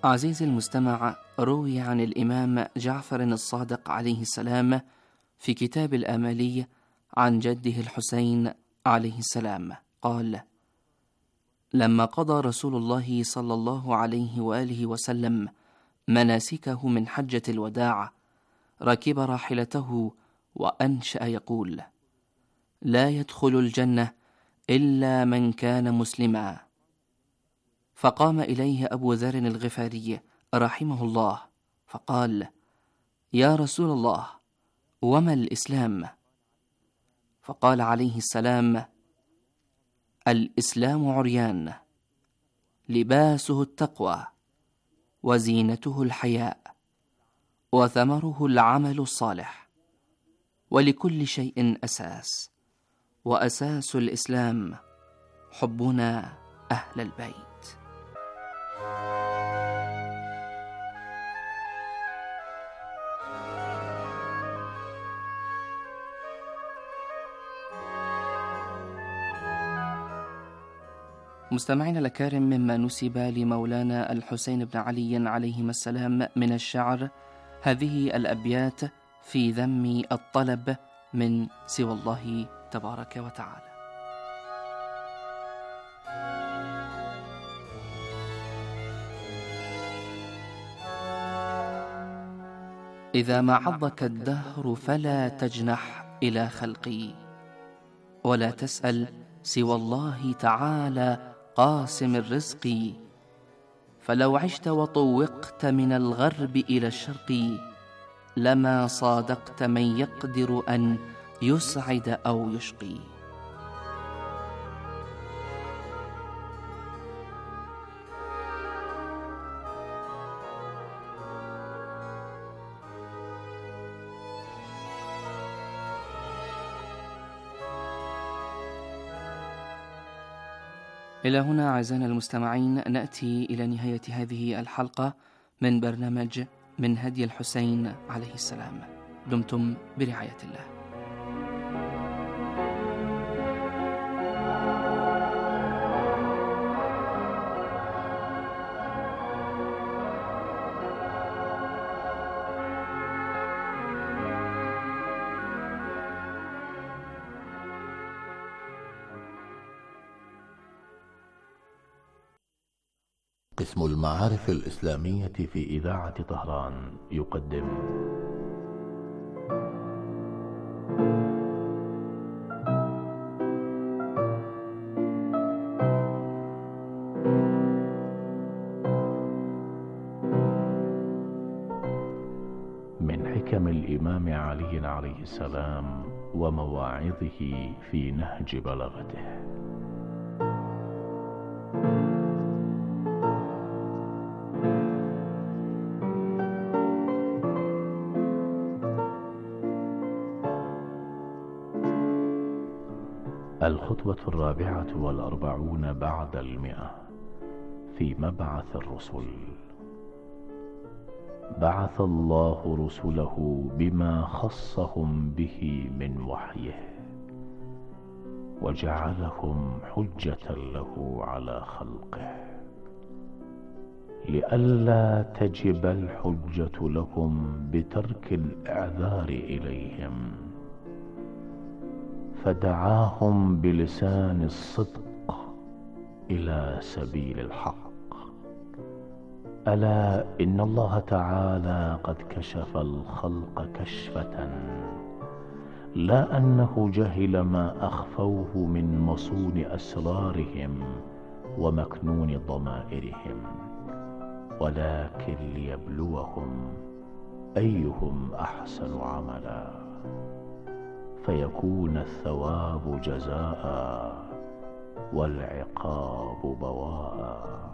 عزيزي المستمع، روي عن الإمام جعفر الصادق عليه السلام في كتاب الآمالي عن جده الحسين عليه السلام قال: لما قضى رسول الله صلى الله عليه وآله وسلم مناسكه من حجة الوداع، ركب راحلته وأنشأ يقول: لا يدخل الجنة إلا من كان مسلما. فقام إليه أبو ذر الغفاري رحمه الله فقال: يا رسول الله، وما الإسلام؟ فقال عليه السلام: الإسلام عريان، لباسه التقوى، وزينته الحياء، وثمره العمل الصالح، ولكل شيء أساس، وأساس الإسلام حبنا أهل البيت. مستمعين الأكارم، مما نسب لمولانا الحسين بن علي عليهما السلام من الشعر هذه الأبيات في ذم الطلب من سوى الله تبارك وتعالى: إذا ما عضك الدهر فلا تجنح إلى خلقي، ولا تسأل سوى الله تعالى قاسم الرزق. فلو عشت وطوقت من الغرب إلى الشرق، لما صادقت من يقدر أن يسعد أو يشقي. إلى هنا أعزائنا المستمعين نأتي إلى نهاية هذه الحلقة من برنامج من هدي الحسين عليه السلام. دمتم برعاية الله. قسم المعارف الإسلامية في إذاعة طهران يقدم من حكم الإمام علي عليه السلام ومواعظه في نهج بلاغته. الخطبة الرابعة والأربعون بعد المئة في مبعث الرسل. بعث الله رسله بما خصهم به من وحيه، وجعلهم حجة له على خلقه، لئلا تجب الحجة لهم بترك الإعذار إليهم، فدعاهم بلسان الصدق إلى سبيل الحق. ألا إن الله تعالى قد كشف الخلق كشفة، لا أنه جهل ما أخفوه من مصون أسرارهم ومكنون ضمائرهم، ولكن ليبلوهم أيهم أحسن عملا، فيكون الثواب جزاء والعقاب بواء.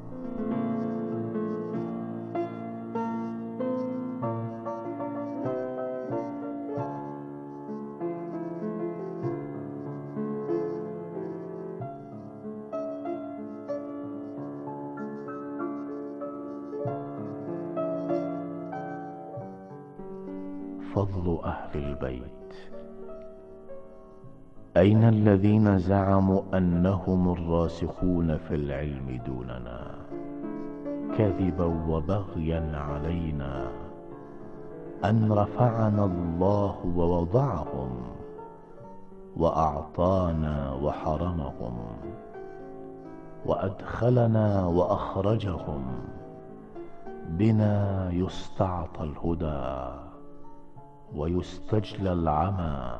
فضل أهل البيت. أين الذين زعموا أنهم الراسخون في العلم دوننا؟ كذبا وبغيا علينا أن رفعنا الله ووضعهم وأعطانا وحرمهم وأدخلنا وأخرجهم، بنا يستعطى الهدى ويستجلى العمى.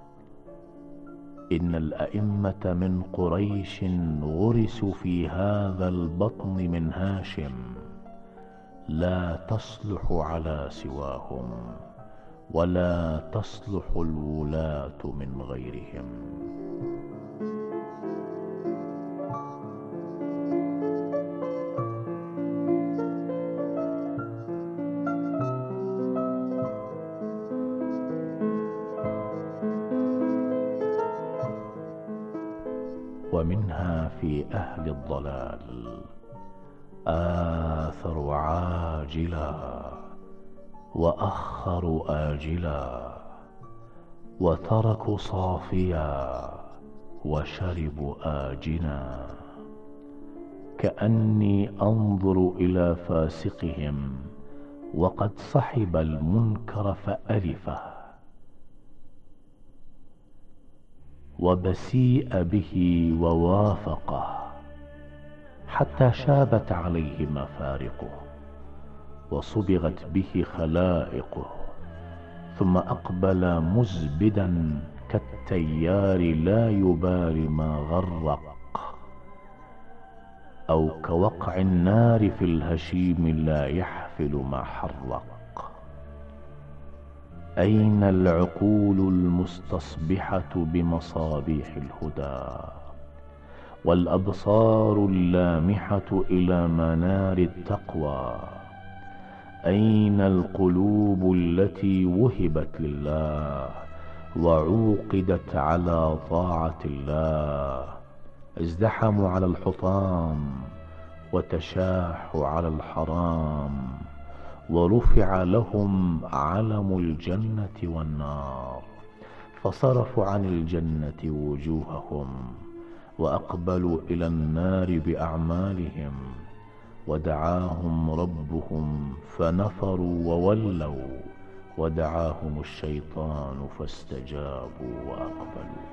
إن الأئمة من قريش غرسوا في هذا البطن من هاشم، لا تصلح على سواهم ولا تصلح الولاة من غيرهم. ومنها في أهل الضلال آثروا عاجلا وأخروا آجلا، وتركوا صافيا وشربوا آجنا، كأني أنظر إلى فاسقهم وقد صحب المنكر فألفه، وبسيء به ووافقه، حتى شابت عليه مفارقه وصبغت به خلائقه، ثم أقبل مزبدا كالتيار لا يبالي ما غرق، أو كوقع النار في الهشيم لا يحفل ما حرق. أين العقول المستصبحة بمصابيح الهدى، والأبصار اللامحة إلى منار التقوى؟ أين القلوب التي وهبت لله وعوقدت على طاعة الله؟ ازدحموا على الحطام وتشاحوا على الحرام، ورفع لهم علم الجنة والنار، فصرفوا عن الجنة وجوههم وأقبلوا إلى النار بأعمالهم، ودعاهم ربهم فنفروا وولوا، ودعاهم الشيطان فاستجابوا وأقبلوا.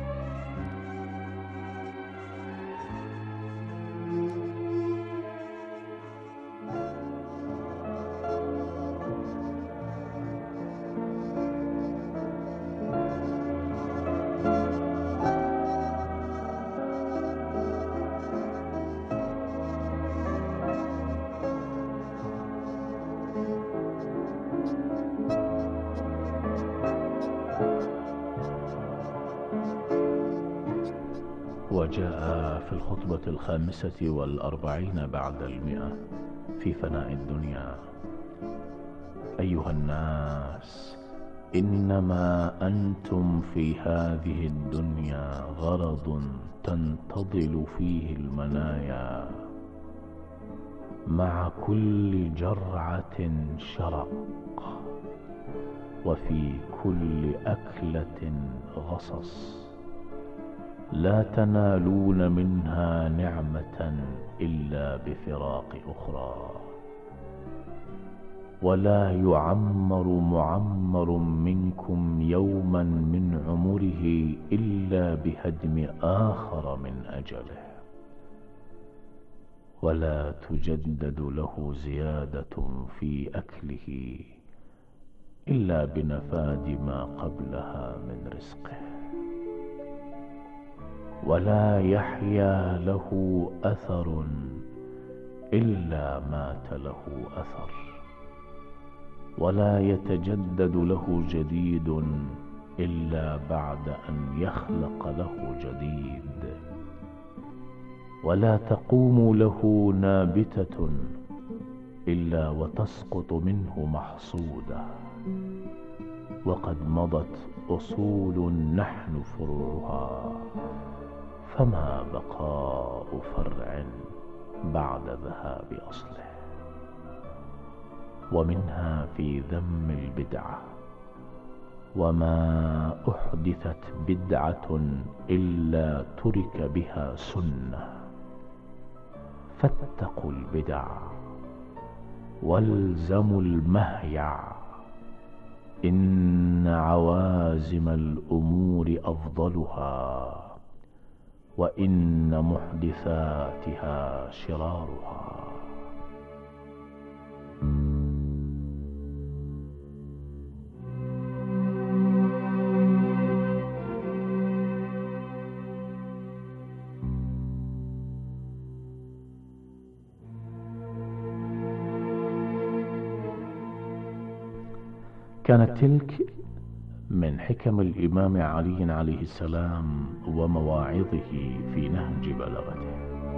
وجاء في الخطبة الخامسة والأربعين بعد المئة في فناء الدنيا: أيها الناس، إنما أنتم في هذه الدنيا غرض تنتظل فيه المنايا، مع كل جرعة شرق، وفي كل أكلة غصص، لا تنالون منها نعمة إلا بفراق أخرى، ولا يعمر معمر منكم يوما من عمره إلا بهدم آخر من أجله، ولا تجدد له زيادة في أكله إلا بنفاد ما قبلها من رزقه، ولا يحيا له أثر إلا مات له أثر، ولا يتجدد له جديد إلا بعد أن يخلق له جديد، ولا تقوم له نابتة إلا وتسقط منه محصودة، وقد مضت أصول نحن فروعها، فما بقاء فرع بعد ذهاب أصله. ومنها في ذم البدعة: وما أحدثت بدعة إلا ترك بها سنة، فاتقوا البدع والزموا المهيع، إن عوازم الأمور أفضلها، وإن محدثاتها شرارها. كانت تلك من حكم الإمام علي عليه السلام ومواعظه في نهج بلاغته.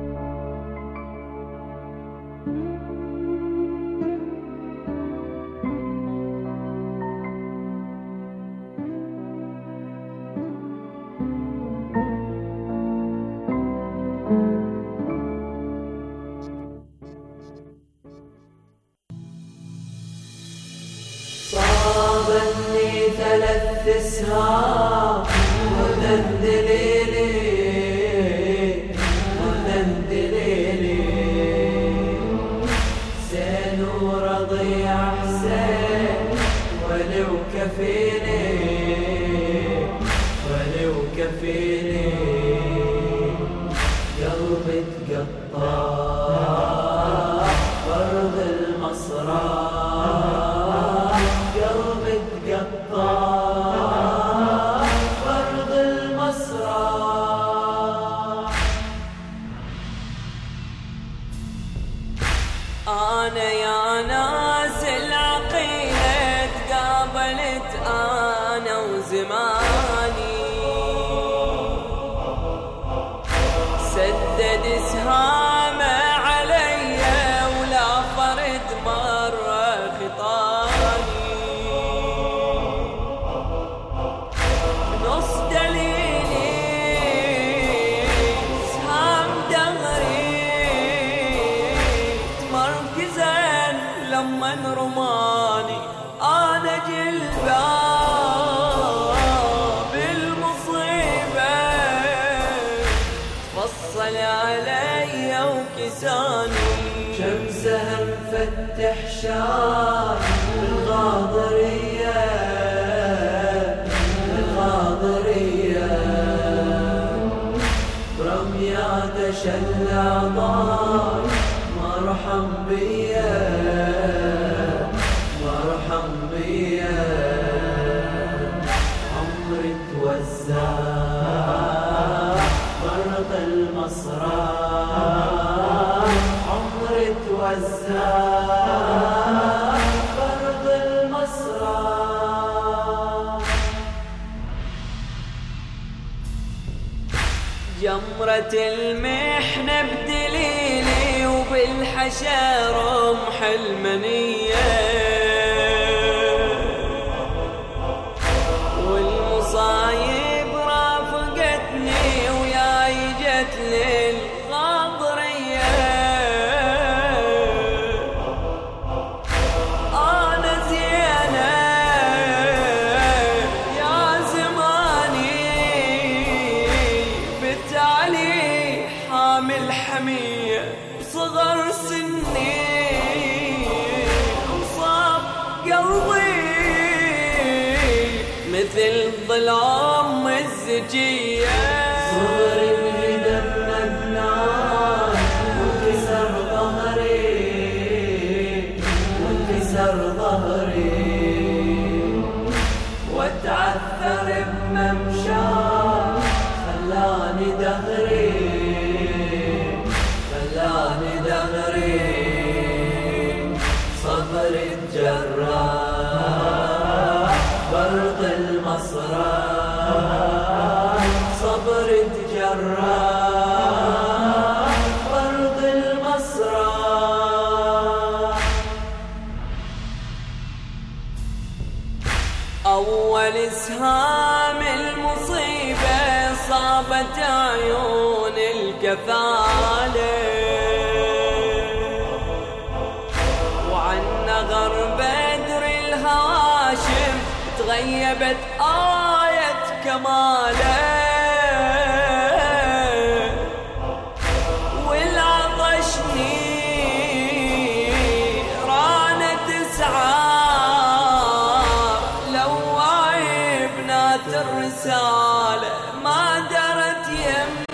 صابني ثلاث اسهام وذندليلي وذندليلي، زين ورضيع حسين ولو كفيني ولو كفيني، قلبي تقطع فرض المصرع، فرض المصرع. أنا يا ناس العقيلة تقابلت أنا وزماني، سدد سهامه علي ولا فرد مرة خطاني، من رماني أنا جلبا بالمصيبة، فصل علي وكساني، كم سهم فتح شان بالغاضرية بالغاضرية، برميات شلع ضاي مرحم بيا مرحم بيا، عمري توزع برق المصرع، عمري توزع برق المصرع. جمرة المحنة بدليلي وبالحشا رمح المنية، والمصايب رافقتني وياي جت للغاضرية، أنا زينة يا زماني بالتالي حامل حمية، صغر سني وصاب قلبي مثل ظلام الزكية، صغر الهدم ندنان وانكسر ظهري وانكسر ظهري، واتعثر بممشاه خلاني دهري خلاني دهري، صبر الجراح برق المصرع، صبر الجراح برق المصرع. أول سهام المصيبة صابت عيون الكفالة، وعن نغر بدر الهاشم تغيبت آية كماله،